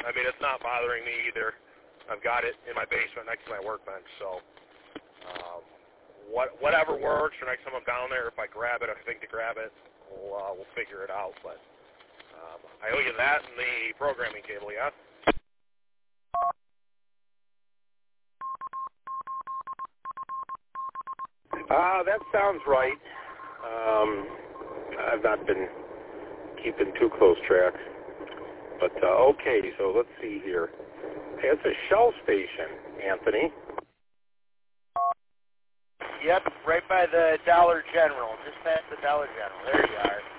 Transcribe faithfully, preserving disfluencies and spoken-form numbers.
I mean, it's not bothering me either. I've got it in my basement next to my workbench, so um, what, whatever works for next time I'm down there. If I grab it, if I think to grab it, we'll, uh, we'll figure it out. But um, I owe you that and the programming cable, yeah? Uh, that sounds right. Um, I've not been keeping too close track. But, uh, okay, so let's see here. Hey, it's a Shell station, Anthony. Yep, right by the Dollar General, just past the Dollar General. There you are.